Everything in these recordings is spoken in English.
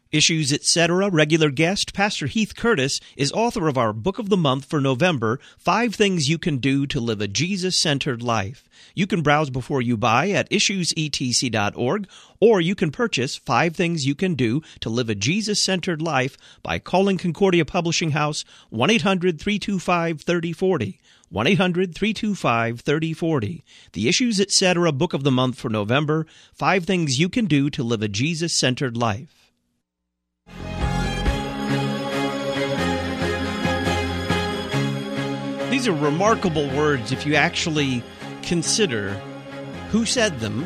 Issues, Etc. regular guest, Pastor Heath Curtis, is author of our Book of the Month for November, 5 Things You Can Do to Live a Jesus-Centered Life. You can browse before you buy at issuesetc.org, or you can purchase 5 Things You Can Do to Live a Jesus-Centered Life by calling Concordia Publishing House 1-800-325-3040. 1-800-325-3040. The Issues, Etc. Book of the Month for November, 5 Things You Can Do to Live a Jesus-Centered Life. These are remarkable words if you actually consider who said them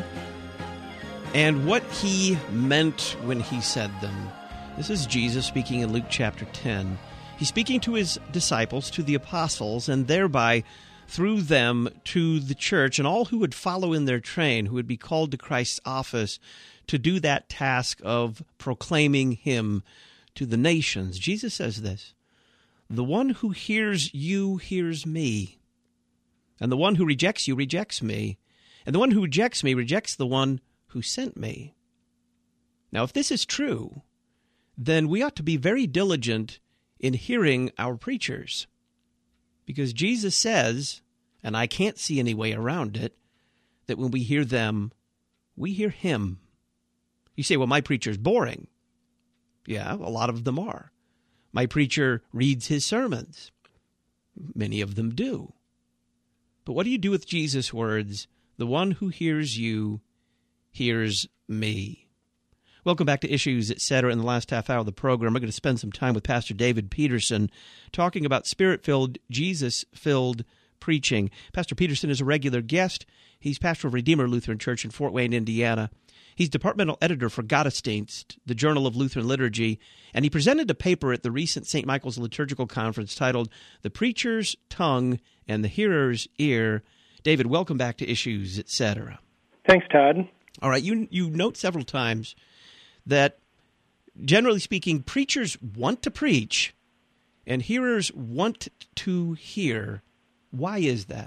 and what he meant when he said them. This is Jesus speaking in Luke chapter 10. He's speaking to his disciples, to the apostles, and thereby through them to the church and all who would follow in their train, who would be called to Christ's office to do that task of proclaiming him to the nations. Jesus says this: "The one who hears you hears me, and the one who rejects you rejects me, and the one who rejects me rejects the one who sent me." Now, if this is true, then we ought to be very diligent in hearing our preachers, because Jesus says, and I can't see any way around it, that when we hear them, we hear him. You say, well, my preacher's boring. Yeah, a lot of them are. My preacher reads his sermons. Many of them do. But what do you do with Jesus' words? The one who hears you hears me. Welcome back to Issues, Etc. In the last half hour of the program, we're going to spend some time with Pastor David Peterson talking about Spirit-filled, Jesus-filled preaching. Pastor Peterson is a regular guest. He's pastor of Redeemer Lutheran Church in Fort Wayne, Indiana. He's departmental editor for Gottesdienst, the Journal of Lutheran Liturgy, and he presented a paper at the recent St. Michael's Liturgical Conference titled The Preacher's Tongue and the Hearer's Ear. David, welcome back to Issues, Etc. Thanks, Todd. All right, you note several times that, generally speaking, preachers want to preach and hearers want to hear. Why is that?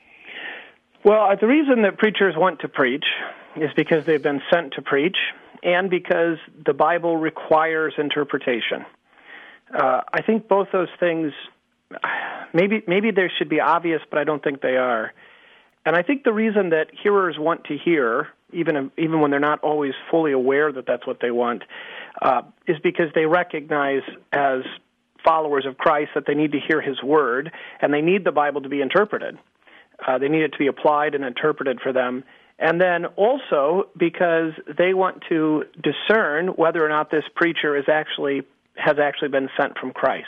Well, the reason that preachers want to preach is because they've been sent to preach and because the Bible requires interpretation. I think both those things, maybe they should be obvious, but I don't think they are. And I think the reason that hearers want to hear, even when they're not always fully aware that that's what they want, is because they recognize as followers of Christ that they need to hear his word, and they need the Bible to be interpreted. They need it to be applied and interpreted for them. And then also because they want to discern whether or not this preacher has actually been sent from Christ.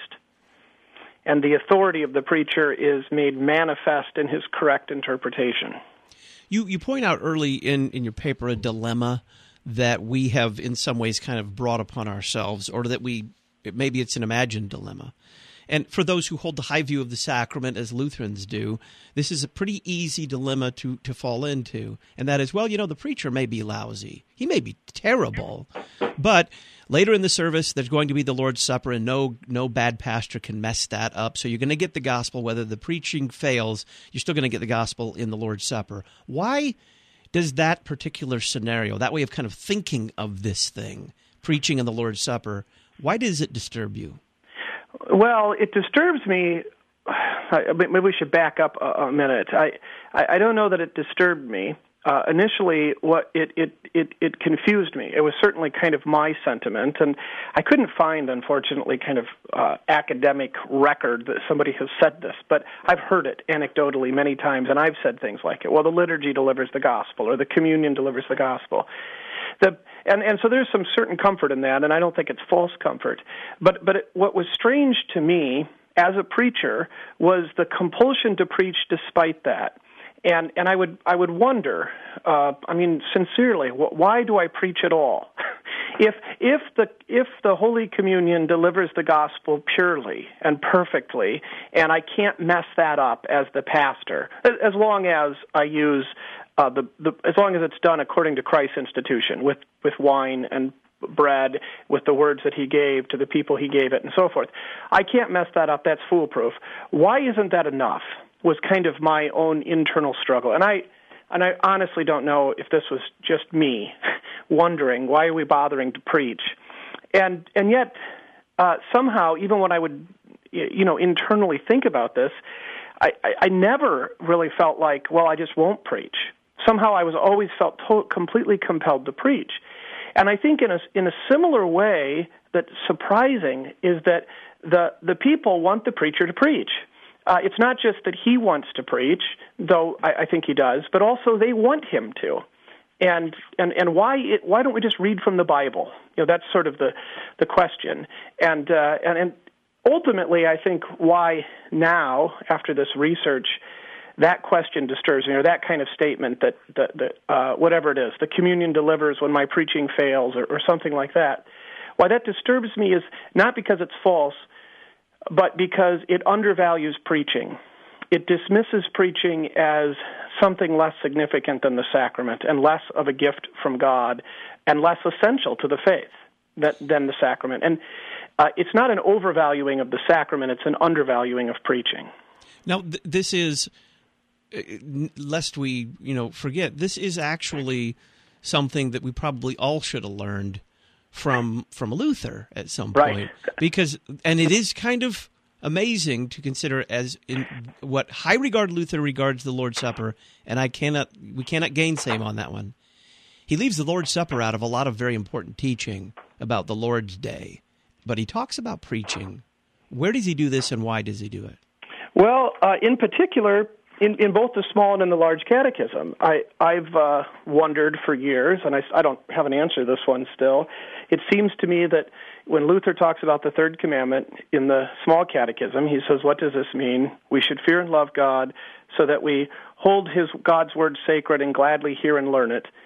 And the authority of the preacher is made manifest in his correct interpretation. You point out early in your paper a dilemma that we have in some ways kind of brought upon ourselves, or that maybe it's an imagined dilemma. And for those who hold the high view of the sacrament, as Lutherans do, this is a pretty easy dilemma to fall into. And that is, well, the preacher may be lousy. He may be terrible. But later in the service, there's going to be the Lord's Supper, and no bad pastor can mess that up. So you're going to get the gospel. Whether the preaching fails, you're still going to get the gospel in the Lord's Supper. Why does that particular scenario, that way of kind of thinking of this thing, preaching in the Lord's Supper, why does it disturb you? Well, it disturbs me. Maybe we should back up a minute. I don't know that it disturbed me. Initially, what it confused me. It was certainly kind of my sentiment, and I couldn't find, unfortunately, kind of academic record that somebody has said this, but I've heard it anecdotally many times, and I've said things like it. Well, the liturgy delivers the gospel, or the communion delivers the gospel. And so there's some certain comfort in that, and I don't think it's false comfort. But what was strange to me as a preacher was the compulsion to preach despite that. And I would wonder, sincerely, why do I preach at all? If the Holy Communion delivers the gospel purely and perfectly, and I can't mess that up as the pastor, as long as I use as long as it's done according to Christ's institution, with wine and bread, with the words that he gave to the people he gave it, and so forth. I can't mess that up. That's foolproof. Why isn't that enough? Was kind of my own internal struggle. And I honestly don't know if this was just me wondering, why are we bothering to preach? And yet, somehow, even when I would, internally think about this, I never really felt like, well, I just won't preach. Somehow I was always felt completely compelled to preach. And I think in a similar way that's surprising is that the people want the preacher to preach. It's not just that he wants to preach, though I think he does, but also they want him to. And why don't we just read from the Bible? That's sort of the question. And ultimately, I think why now, after this research, that question disturbs me, or that kind of statement that whatever it is, the communion delivers when my preaching fails, or something like that. Why that disturbs me is not because it's false, but because it undervalues preaching. It dismisses preaching as something less significant than the sacrament and less of a gift from God and less essential to the faith than the sacrament. And it's not an overvaluing of the sacrament, it's an undervaluing of preaching. Now, this is, lest we forget, this is actually something that we probably all should have learned from Luther at some point. Right. And it is kind of amazing to consider as in what high regard Luther regards the Lord's Supper, and we cannot gainsay him on that one. He leaves the Lord's Supper out of a lot of very important teaching about the Lord's Day, but he talks about preaching. Where does he do this, and why does he do it? Well, in particular, in both the small and in the large catechism, I've wondered for years, and I don't have an answer to this one still. It seems to me that when Luther talks about the third commandment in the small catechism, he says, what does this mean? We should fear and love God so that we hold God's word sacred and gladly hear and learn it.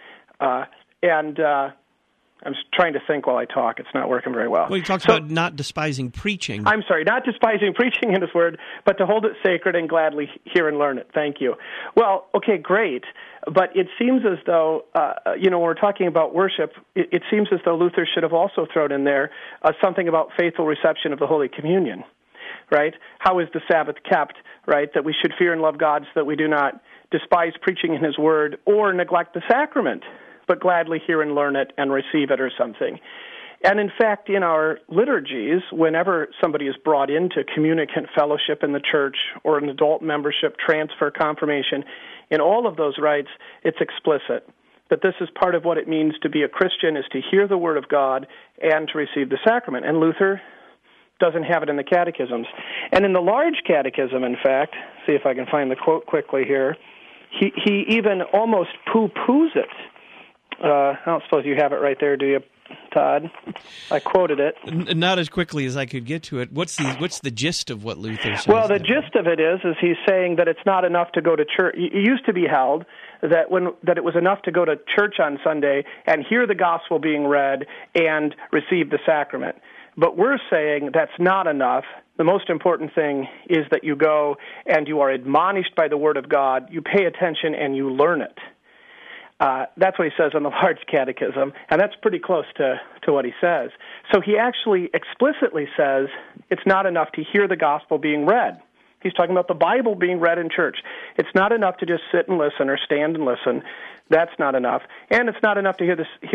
I'm trying to think while I talk. It's not working very well. Well, he talks about not despising preaching. I'm sorry, not despising preaching in his word, but to hold it sacred and gladly hear and learn it. Thank you. Well, okay, great. But it seems as though, when we're talking about worship, it seems as though Luther should have also thrown in there something about faithful reception of the Holy Communion, right? How is the Sabbath kept, right? That we should fear and love God so that we do not despise preaching in his word or neglect the sacrament, but gladly hear and learn it and receive it or something. And in fact, in our liturgies, whenever somebody is brought into communicant fellowship in the church or an adult membership, transfer, confirmation, in all of those rites, it's explicit that this is part of what it means to be a Christian, is to hear the Word of God and to receive the sacrament. And Luther doesn't have it in the catechisms. And in the large catechism, in fact, see if I can find the quote quickly here, he even almost poo-poos it. I don't suppose you have it right there, do you, Todd? I quoted it. Not as quickly as I could get to it. What's the gist of what Luther says? Well, the gist of it is he's saying that it's not enough to go to church. It used to be held that it was enough to go to church on Sunday and hear the gospel being read and receive the sacrament. But we're saying that's not enough. The most important thing is that you go and you are admonished by the Word of God, you pay attention, and you learn it. That's what he says in the large catechism, and that's pretty close to what he says. So he actually explicitly says it's not enough to hear the gospel being read. He's talking about the Bible being read in church. It's not enough to just sit and listen or stand and listen. That's not enough, and it's not enough to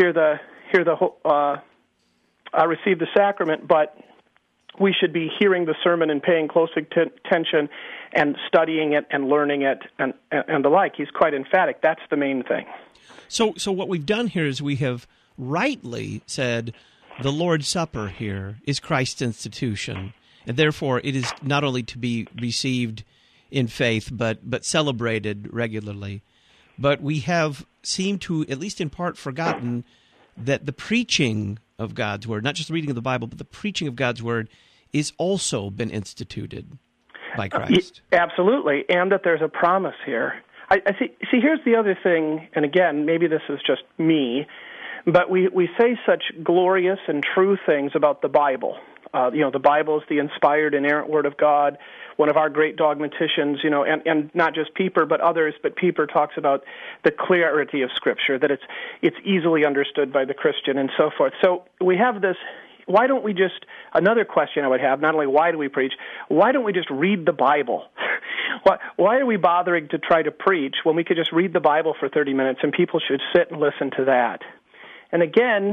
receive the sacrament, but we should be hearing the sermon and paying close attention and studying it and learning it and the like. He's quite emphatic. That's the main thing. So what we've done here is we have rightly said the Lord's Supper here is Christ's institution, and therefore it is not only to be received in faith but celebrated regularly. But we have seemed to, at least in part, forgotten that the preaching of God's Word, not just the reading of the Bible, but the preaching of God's Word, is also been instituted by Christ. Absolutely, and that there's a promise here. I see, here's the other thing, and again, maybe this is just me, but we say such glorious and true things about the Bible. The Bible is the inspired, inerrant Word of God. One of our great dogmaticians, and not just Pieper, but others, but Pieper talks about the clarity of Scripture, that it's easily understood by the Christian and so forth. So we have this. Why don't we just, another question I would have, not only why do we preach, why don't we just read the Bible? Why are we bothering to try to preach when we could just read the Bible for 30 minutes and people should sit and listen to that? And again,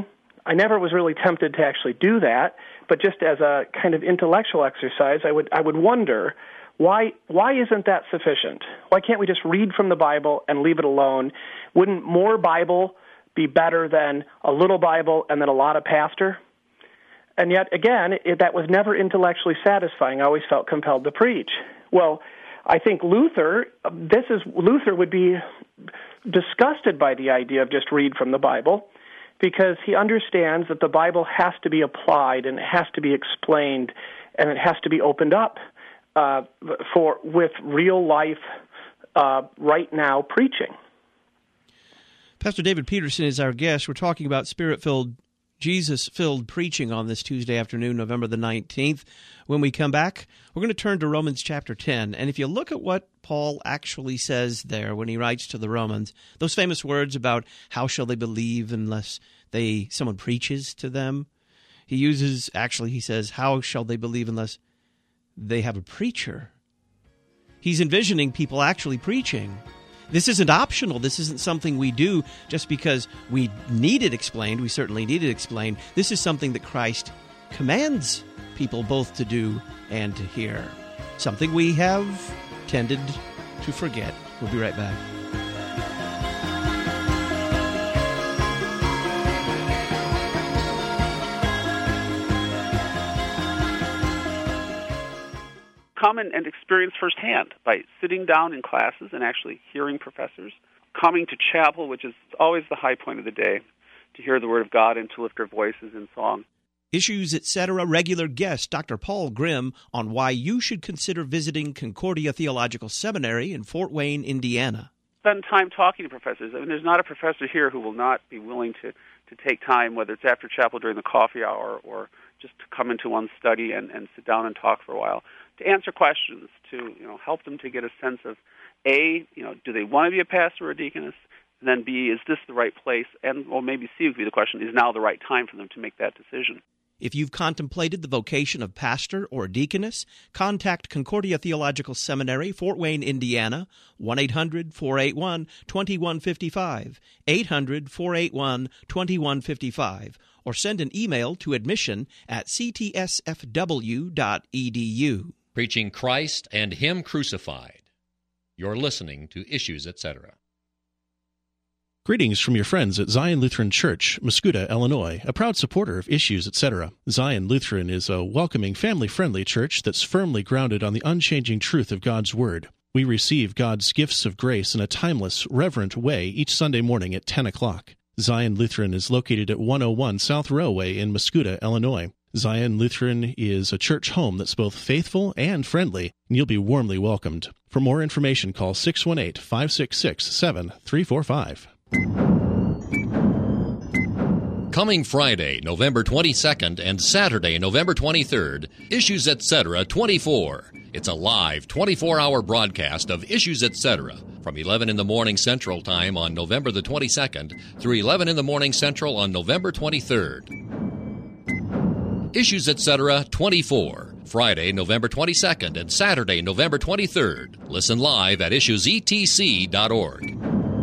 I never was really tempted to actually do that, but just as a kind of intellectual exercise, I would wonder, why isn't that sufficient? Why can't we just read from the Bible and leave it alone? Wouldn't more Bible be better than a little Bible and then a lot of pastor? And yet, again, that was never intellectually satisfying. I always felt compelled to preach. Well, I think Luther would be disgusted by the idea of just read from the Bible, because he understands that the Bible has to be applied and it has to be explained and it has to be opened up with real life, right now preaching. Pastor David Peterson is our guest. We're talking about Spirit-filled, Jesus-filled preaching on this Tuesday afternoon, November the 19th. When we come back, we're going to turn to Romans chapter 10. And if you look at what Paul actually says there when he writes to the Romans, those famous words about how shall they believe unless someone preaches to them, he says, how shall they believe unless they have a preacher? He's envisioning people actually preaching. This isn't optional. This isn't something we do just because we need it explained. We certainly need it explained. This is something that Christ commands people both to do and to hear. Something we have tended to forget. We'll be right back. Come and experience firsthand by sitting down in classes and actually hearing professors, coming to chapel, which is always the high point of the day, to hear the Word of God and to lift our voices in song. Issues, Etc. regular guest Dr. Paul Grimm on why you should consider visiting Concordia Theological Seminary in Fort Wayne, Indiana. Spend time talking to professors. I mean, there's not a professor here who will not be willing to take time, whether it's after chapel during the coffee hour or just to come into one's study and sit down and talk for a while, to answer questions, to help them to get a sense of, A, do they want to be a pastor or a deaconess? And then B, is this the right place? And maybe C would be the question, is now the right time for them to make that decision? If you've contemplated the vocation of pastor or deaconess, contact Concordia Theological Seminary, Fort Wayne, Indiana, 1-800-481-2155, 800-481-2155, or send an email to admission@ctsfw.edu. Preaching Christ and Him crucified. You're listening to Issues, Etc. Greetings from your friends at Zion Lutheran Church, Muscuda, Illinois, a proud supporter of Issues, Etc. Zion Lutheran is a welcoming, family-friendly church that's firmly grounded on the unchanging truth of God's Word. We receive God's gifts of grace in a timeless, reverent way each Sunday morning at 10 o'clock. Zion Lutheran is located at 101 South Railway in Muscuda, Illinois. Zion Lutheran is a church home that's both faithful and friendly, and you'll be warmly welcomed. For more information, call 618-566-7345. Coming Friday, November 22nd, and Saturday, November 23rd, Issues, Etc. 24. It's a live 24-hour broadcast of Issues, Etc. from 11 in the morning Central Time on November the 22nd through 11 in the morning Central on November 23rd. Issues, Etc. 24. Friday, November 22nd, and Saturday, November 23rd. Listen live at issuesetc.org.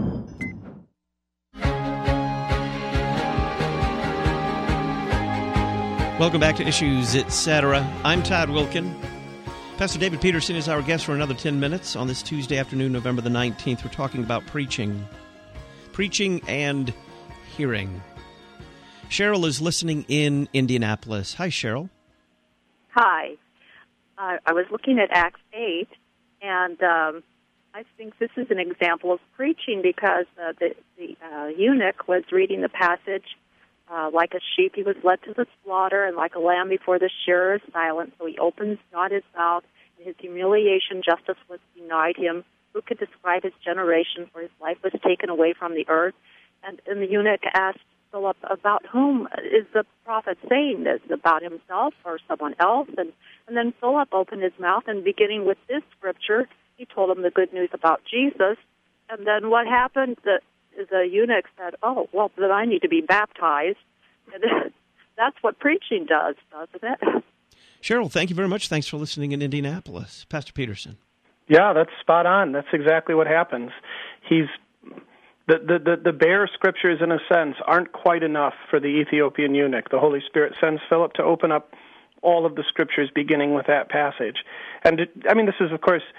Welcome back to Issues, Etc. I'm Todd Wilkin. Pastor David Peterson is our guest for another 10 minutes on this Tuesday afternoon, November the 19th. We're talking about preaching and hearing. Cheryl is listening in Indianapolis. Hi, Cheryl. Hi. I was looking at Acts 8, and I think this is an example of preaching because the eunuch was reading the passage. Like a sheep, he was led to the slaughter, and like a lamb before the shearer is silent. So he opens not his mouth. In his humiliation, justice was denied him. Who could describe his generation? For his life was taken away from the earth. And the eunuch asked Philip, about whom is the prophet saying this? About himself or someone else? And then Philip opened his mouth, and beginning with this scripture, he told him the good news about Jesus. And then what happened? The eunuch said, oh, well, then I need to be baptized. And that's what preaching does, doesn't it? Cheryl, thank you very much. Thanks for listening in Indianapolis. Pastor Peterson. Yeah, that's spot on. That's exactly what happens. He's The bare scriptures, in a sense, aren't quite enough for the Ethiopian eunuch. The Holy Spirit sends Philip to open up all of the scriptures, beginning with that passage. And this is, of course,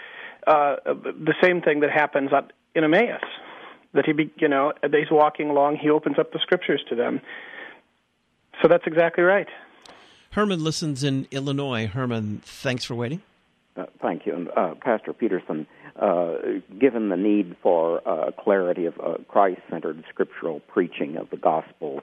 the same thing that happens in Emmaus. That he's walking along, he opens up the scriptures to them. So that's exactly right. Herman listens in Illinois. Herman, thanks for waiting. Thank you. And Pastor Peterson, given the need for clarity of Christ-centered scriptural preaching of the gospel,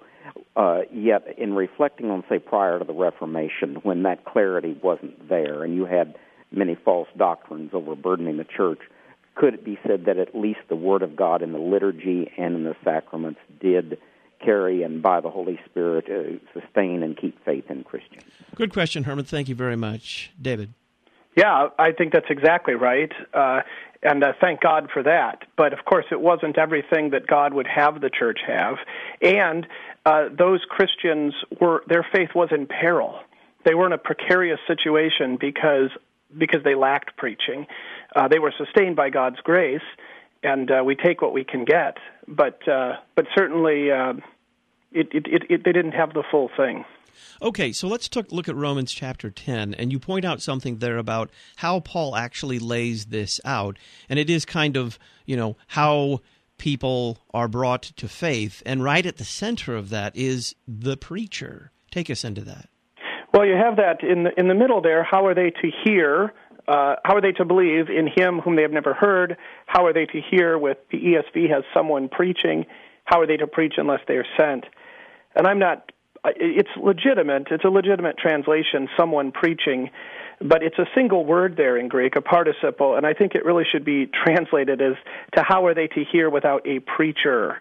yet in reflecting on, say, prior to the Reformation, when that clarity wasn't there and you had many false doctrines overburdening the church, could it be said that at least the Word of God in the liturgy and in the sacraments did carry and by the Holy Spirit sustain and keep faith in Christians? Good question, Herman. Thank you very much. David? Yeah, I think that's exactly right, and thank God for that. But, of course, it wasn't everything that God would have the church have, and those Christians their faith was in peril. They were in a precarious situation because they lacked preaching. They were sustained by God's grace, and we take what we can get. But certainly, they didn't have the full thing. Okay, so let's look at Romans chapter 10, and you point out something there about how Paul actually lays this out, and it is kind of, how people are brought to faith, and right at the center of that is the preacher. Take us into that. Well, you have that in the middle there. How are they to hear? How are they to believe in him whom they have never heard? How are they to hear? With the ESV has someone preaching. How are they to preach unless they are sent? And it's legitimate. It's a legitimate translation, someone preaching, but it's a single word there in Greek, a participle, and I think it really should be translated as to how are they to hear without a preacher.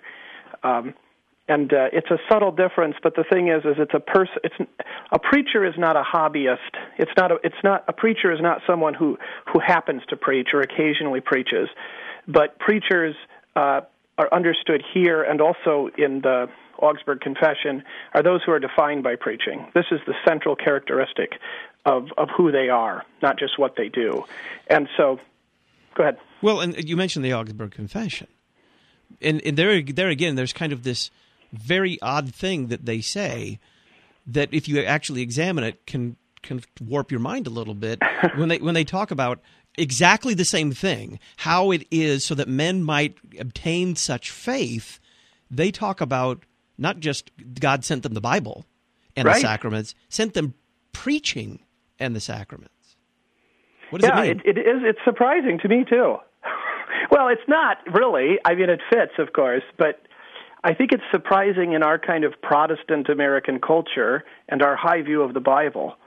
And it's a subtle difference, but the thing is it's a person. A preacher is not a hobbyist. A preacher is not someone who happens to preach or occasionally preaches, but preachers are understood here and also in the Augsburg Confession are those who are defined by preaching. This is the central characteristic of who they are, not just what they do. And so, go ahead. Well, and you mentioned the Augsburg Confession, and there again, there's kind of this very odd thing that they say that if you actually examine it can warp your mind a little bit when they talk about exactly the same thing, how it is so that men might obtain such faith. They talk about not just God sent them the Bible and the sacraments, sent them preaching and the sacraments. What does it mean? It is. It's surprising to me too. Well, it's not really. I mean, it fits, of course, but I think it's surprising in our kind of Protestant American culture and our high view of the Bible.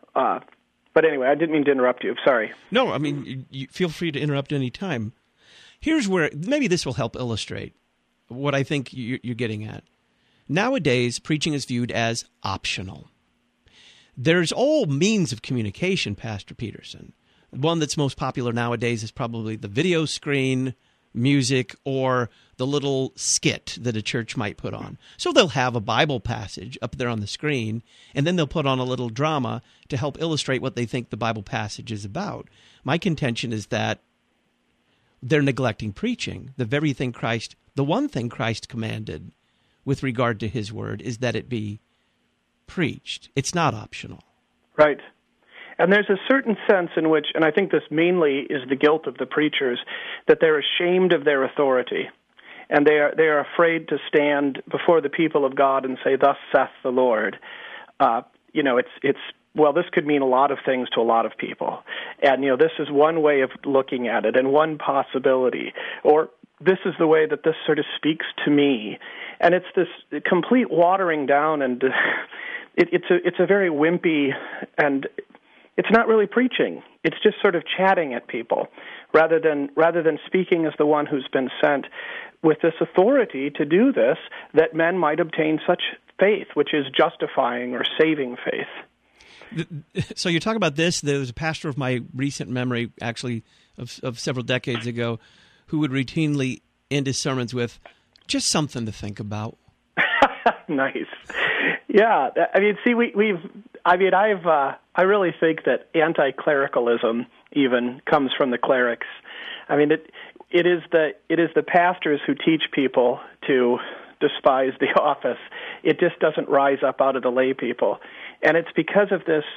But anyway, I didn't mean to interrupt you. Sorry. No, I mean, you feel free to interrupt any time. Here's where maybe this will help illustrate what I think you're getting at. Nowadays, preaching is viewed as optional. There's all means of communication, Pastor Peterson. One that's most popular nowadays is probably the video screen, music, or the little skit that a church might put on. So they'll have a Bible passage up there on the screen, and then they'll put on a little drama to help illustrate what they think the Bible passage is about. My contention is that they're neglecting preaching. The one thing Christ commanded with regard to his word is that it be preached. It's not optional. Right. And there's a certain sense in which, and I think this mainly is the guilt of the preachers, that they're ashamed of their authority. And they are afraid to stand before the people of God and say, "Thus saith the Lord." This could mean a lot of things to a lot of people. And, this is one way of looking at it and one possibility. Or this is the way that this sort of speaks to me. And it's this complete watering down, and it's a very wimpy, and it's not really preaching. It's just sort of chatting at people rather than speaking as the one who's been sent with this authority to do this, that men might obtain such faith, which is justifying or saving faith. So you talk about this. There was a pastor of my recent memory, actually, of several decades ago, who would routinely end his sermons with, "Just something to think about." Nice. Yeah. I mean, see, I really think that anti-clericalism even comes from the clerics. I mean, it is the pastors who teach people to despise the office. It just doesn't rise up out of the lay people, and it's because of this.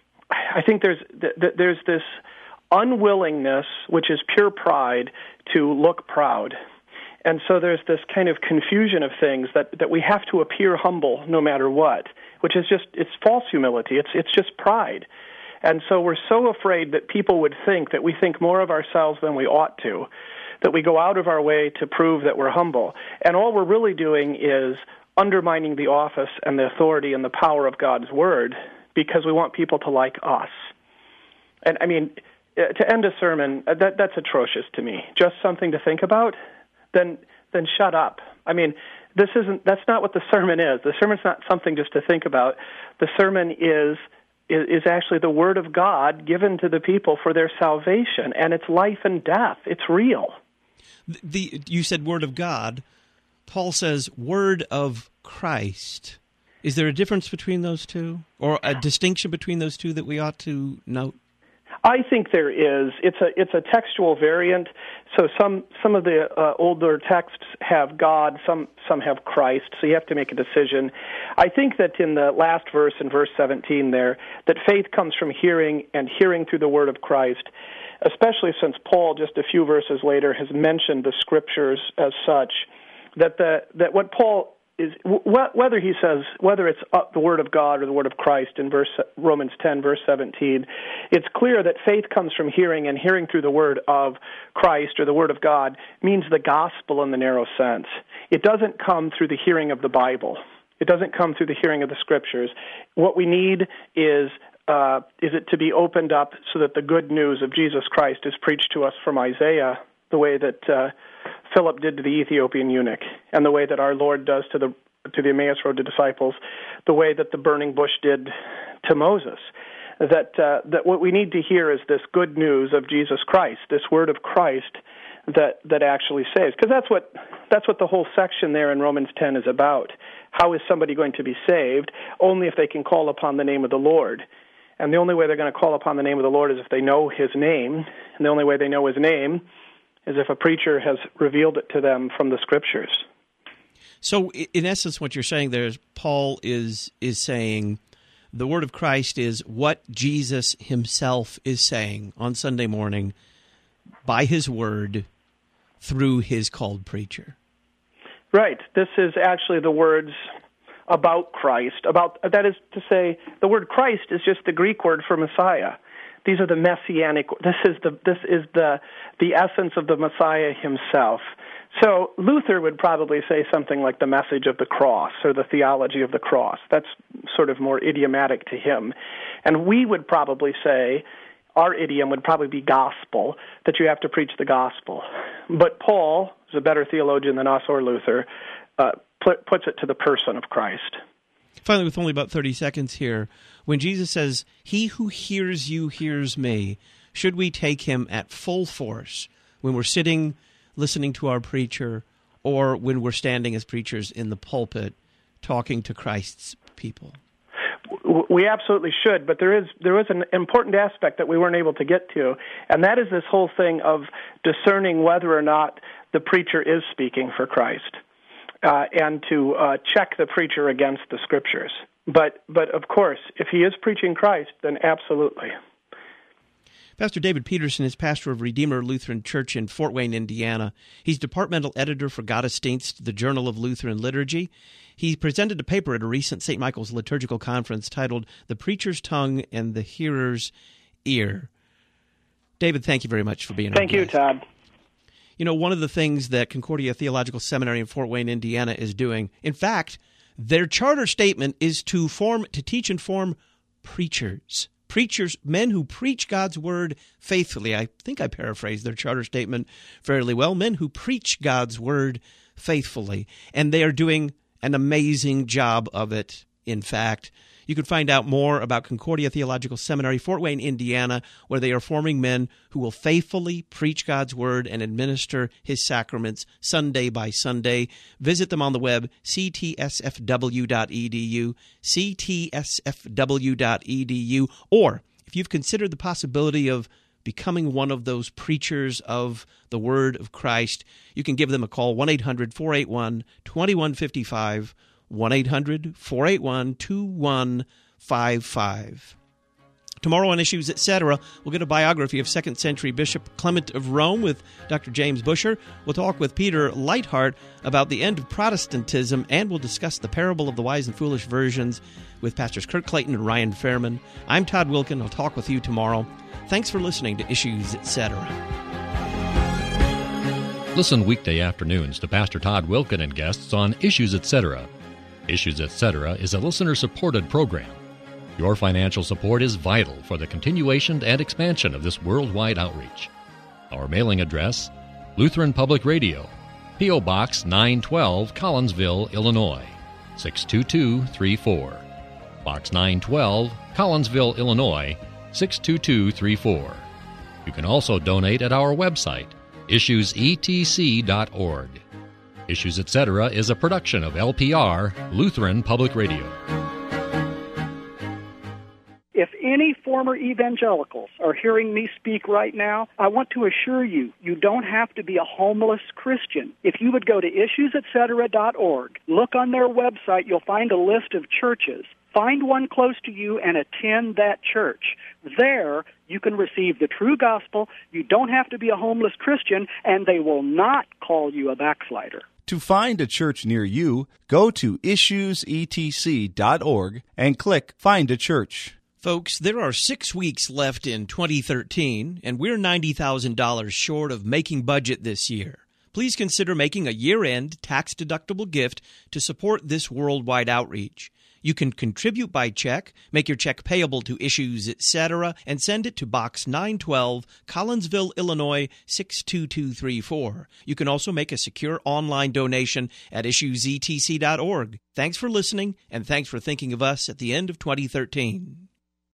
I think there's this unwillingness, which is pure pride, to look proud. And so there's this kind of confusion of things that we have to appear humble no matter what, which is it's false humility. It's just pride. And so we're so afraid that people would think that we think more of ourselves than we ought to, that we go out of our way to prove that we're humble. And all we're really doing is undermining the office and the authority and the power of God's Word because we want people to like us. And I mean, to end a sermon, that's atrocious to me. Just something to think about? Then shut up. I mean, that's not what the sermon is. The sermon's not something just to think about. The sermon is actually the Word of God given to the people for their salvation, and it's life and death. It's real. You said Word of God. Paul says Word of Christ. Is there a difference between those two, or a distinction between those two that we ought to note? I think there is. It's a textual variant. So some of the older texts have God, some have Christ. So you have to make a decision. I think that in the last verse, in verse 17 there, that faith comes from hearing, and hearing through the word of Christ, especially since Paul, just a few verses later, has mentioned the Scriptures as such, that what Paul is, whether he says, whether it's the Word of God or the Word of Christ in Romans 10, verse 17, it's clear that faith comes from hearing, and hearing through the Word of Christ or the Word of God means the gospel in the narrow sense. It doesn't come through the hearing of the Bible. It doesn't come through the hearing of the Scriptures. What we need is it to be opened up so that the good news of Jesus Christ is preached to us from Isaiah, the way that Philip did to the Ethiopian eunuch, and the way that our Lord does to the Emmaus Road to disciples, the way that the burning bush did to Moses. That what we need to hear is this good news of Jesus Christ, this word of Christ that actually saves. Because that's what the whole section there in Romans 10 is about. How is somebody going to be saved? Only if they can call upon the name of the Lord. And the only way they're going to call upon the name of the Lord is if they know His name. And the only way they know His name is if a preacher has revealed it to them from the Scriptures. So, in essence, what you're saying there is Paul is saying the word of Christ is what Jesus himself is saying on Sunday morning by his word through his called preacher. Right. This is actually the words about Christ. That is to say, the word Christ is just the Greek word for Messiah. These are the messianic. This is the essence of the Messiah himself. So Luther would probably say something like the message of the cross or the theology of the cross. That's sort of more idiomatic to him. And we would probably say, our idiom would probably be gospel, that you have to preach the gospel. But Paul, who's a better theologian than us or Luther, puts it to the person of Christ. Finally, with only about 30 seconds here, when Jesus says, "He who hears you hears me," should we take him at full force when we're sitting listening to our preacher, or when we're standing as preachers in the pulpit talking to Christ's people? We absolutely should, but there is an important aspect that we weren't able to get to, and that is this whole thing of discerning whether or not the preacher is speaking for Christ, and to check the preacher against the Scriptures. But of course, if he is preaching Christ, then absolutely. Pastor David Peterson is pastor of Redeemer Lutheran Church in Fort Wayne, Indiana. He's departmental editor for Gottesdienst, the Journal of Lutheran Liturgy. He presented a paper at a recent St. Michael's Liturgical Conference titled "The Preacher's Tongue and the Hearer's Ear." David, thank you very much for being on. Thank you, Todd. You know, one of the things that Concordia Theological Seminary in Fort Wayne, Indiana is doing, in fact, their charter statement is to teach and form preachers. Preachers, men who preach God's word faithfully. I think I paraphrased their charter statement fairly well. Men who preach God's word faithfully. And they are doing an amazing job of it, in fact. You can find out more about Concordia Theological Seminary, Fort Wayne, Indiana, where they are forming men who will faithfully preach God's word and administer his sacraments Sunday by Sunday. Visit them on the web, ctsfw.edu, ctsfw.edu, or if you've considered the possibility of becoming one of those preachers of the Word of Christ, you can give them a call, 1-800-481-2155, 1-800-481-2155. Tomorrow on Issues, Etc., we'll get a biography of 2nd century Bishop Clement of Rome with Dr. James Busher. We'll talk with Peter Leithart about the end of Protestantism, and we'll discuss the parable of the wise and foolish virgins with Pastors Kurt Clayton and Ryan Fairman. I'm Todd Wilkin. I'll talk with you tomorrow. Thanks for listening to Issues, Etc. Listen weekday afternoons to Pastor Todd Wilkin and guests on Issues, Etc. Issues, Etc. is a listener-supported program. Your financial support is vital for the continuation and expansion of this worldwide outreach. Our mailing address, Lutheran Public Radio, P.O. Box 912, Collinsville, Illinois, 62234. Box 912, Collinsville, Illinois, 62234. You can also donate at our website, issuesetc.org. Issues, Etc. is a production of LPR, Lutheran Public Radio. If any former evangelicals are hearing me speak right now, I want to assure you, you don't have to be a homeless Christian. If you would go to issuesetc.org, look on their website, you'll find a list of churches. Find one close to you and attend that church. There, you can receive the true gospel. You don't have to be a homeless Christian, and they will not call you a backslider. To find a church near you, go to issuesetc.org and click Find a Church. Folks, there are 6 weeks left in 2013, and we're $90,000 short of making budget this year. Please consider making a year-end tax-deductible gift to support this worldwide outreach. You can contribute by check, make your check payable to Issues, Etc., and send it to Box 912, Collinsville, Illinois, 62234. You can also make a secure online donation at issuesetc.org. Thanks for listening, and thanks for thinking of us at the end of 2013.